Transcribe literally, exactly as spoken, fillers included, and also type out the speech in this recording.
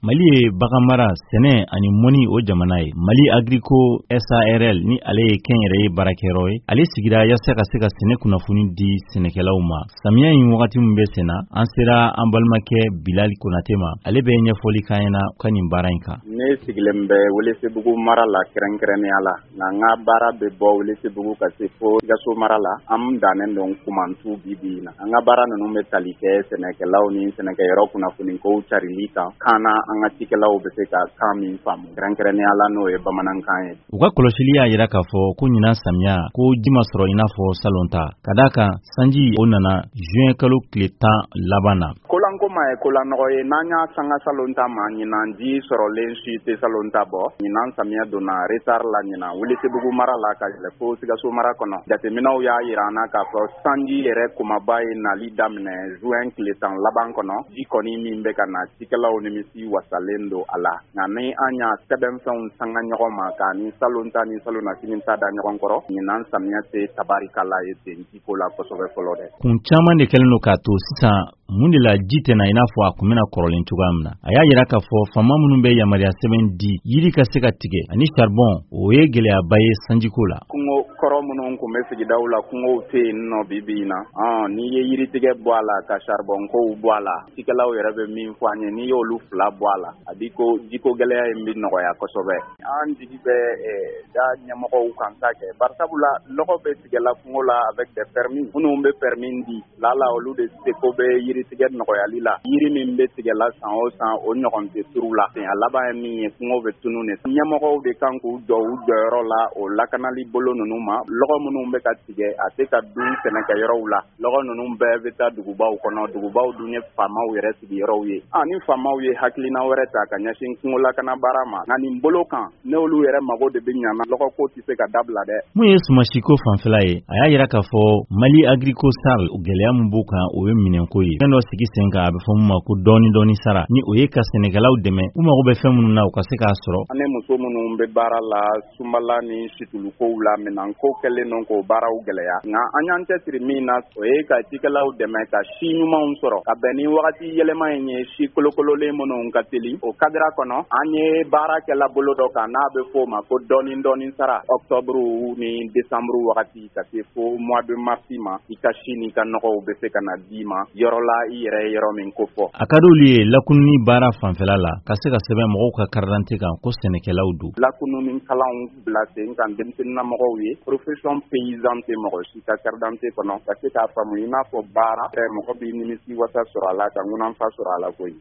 Mali ye bagan mara, sɛnɛ ani mɔni o jamana ye. Mali Agrico S A R L ni ale ye kɛnyɛrɛye baarakɛyɔrɔ ye. Ale sigira yaasa ka se ka sɛnɛ kunnafoni di sɛnɛkɛlaw ma. Samiya in wagati min bɛ senna, an sera an balimakɛ Bilali Konate ma. Ale bɛ ɲɛfɔli k'an ɲɛna ka nin baara in kan. Ne sigilen bɛ Welesebugu mara la kɛrɛnkɛrɛnnenya la. Nka n ka baara bɛ bɔ Welesebugu ka se fo Sikaso mara la. An dannen don Kumantu bi bi in na. An ka baara ninnu bɛ tali kɛ sɛnɛkɛlaw ni sɛnɛkɛyɔrɔ kunnafoni ko carili kan. Kana an ka cikɛlaw bɛ se ka kan min faamu. Kɛrɛnkɛrɛnnenya la n'o ye bamanankan ye. U ka kɔlɔsili y'a jira k'a fɔ ko ɲinan samiya ko ji ma sɔrɔ i n'a fɔ salon ta. Ka d'a kan sanji o nana juin kalo tile tan laban na. Kolanko ma ye kolanɔgɔ ye n'an y'a sanga salon ta ma ɲinan ji sɔrɔlen si tɛ salon ta bɔ. Ɲinan samiya donna retard la ɲinan Welesebugu mara la ka yɛlɛ fo Sikaso mara kɔnɔ. Jateminɛw y'a jira an na k'a fɔ sanji yɛrɛ kumaba ye nali daminɛ juin tile tan laban kɔnɔ. Ji kɔni min bɛ ka na cikɛlaw nimisi wasalen don a la. Nka ni an y'a sɛbɛnfɛnw sanga ɲɔgɔn ma ka ni salon ta ni salon na sini ta da ɲɔgɔn kɔrɔ. Ɲinan samiya tɛ tabarikala ye ten jiko la kosɛbɛ fɔlɔ dɛ. Kun caman de kɛlen don k'a to sisan mun de la ji tɛna i n'a fɔ a kun bɛna kɔrɔlen cogoya min na. A y'a jira k'a fɔ faama minnu bɛ yamaruya sɛbɛn di yiri ka se ka tigɛ ani charbon o ye gɛlɛyaba ye sanjiko la. Kungo kɔrɔ minnu kun bɛ sigidaw la kungow tɛ yen nɔ bi bi in na. N'i ye yiritigɛ bɔ a la ka charbon kow bɔ a la cikɛlaw yɛrɛ bɛ min fɔ an ye n'i y'olu fila bɔ a la a bi ko jiko gɛlɛya in bi nɔgɔya kosɛbɛ. An jigi bɛ da ɲɛmɔgɔw kan ta kɛ barisabula lɔgɔ bɛ tigɛla kungo la avec des permis minnu bɛ permis di lala olu de se ko bɛ yiritigɛ nɔgɔyali la. Yiri min bɛ tigɛla san o san o ɲɔgɔn tɛ turu la. A laban ye min ye kungo bɛ tunu ne. Ɲɛmɔgɔw de kan k'u jɔ u jɔyɔrɔ la o lakanali bolo ninnu ma. Lɔgɔ minnu bɛ ka tigɛ a tɛ ka dun sɛnɛkɛyɔrɔw la. Lɔgɔ ninnu bɛɛ bɛ taa dugubaw kɔnɔ. Dugubaw dun ye faamaw yɛrɛ sigiyɔrɔw ye. Ah ni faamaw ye hakilina wɛrɛ ta ka ɲɛsin kungo lakana baara ma. Nka nin bolo kan n'olu yɛrɛ mago de bɛ ɲana lɔgɔ ko tɛ se ka dabila dɛ. Mun ye sumasiko fanfɛla ye a y'a jira k'a fɔ Mali Agrico S A R L gɛlɛya min b'u kan o ye minɛnko ye. Fɛn dɔ sigi sen kan a bɛ fɔ mun ma ko dɔɔni dɔɔni sara ni o ye ka sɛnɛkɛlaw dɛmɛ u mago bɛ fɛn minnu na u ka se k'a sɔrɔ. An muso minnu bɛ baara la sunbala ni situlukow la minɛnko kɛlen don k'o baaraw gɛlɛya. Nka an y'an cɛsiri min na o ye ka cikɛlaw dɛmɛ ka si ɲumanw sɔrɔ ka bɛn ni wagati yɛlɛma in ye si kolokololen minnu ka teli o kadira kɔnɔ an ye baarakɛla bolo dɔ kan n'a bɛ fɔ o ma ko dɔɔni dɔɔni sara octobre ni décembre wagati ka se fo mois de mars ma i ka si ni ka nɔgɔw bɛ se ka na d'i ma yɔrɔ la i yɛrɛ yɔrɔ min ko fɔ. A ka d'olu ye lakununi baara fanfɛla la ka se ka sɛbɛn mɔgɔw ka carte d'identité kan ko sɛnɛkɛlaw don. Lakununi kalanw bila sen kan denmisɛnninna mɔgɔw ye profession paysan tɛ mɔgɔ si ka carte d'identité kɔnɔ ka se k'a faamu i n'a fɔ baara mɔgɔ b'i nimisi wasa sɔrɔ a la ka ŋunanfa sɔrɔ a la koyi.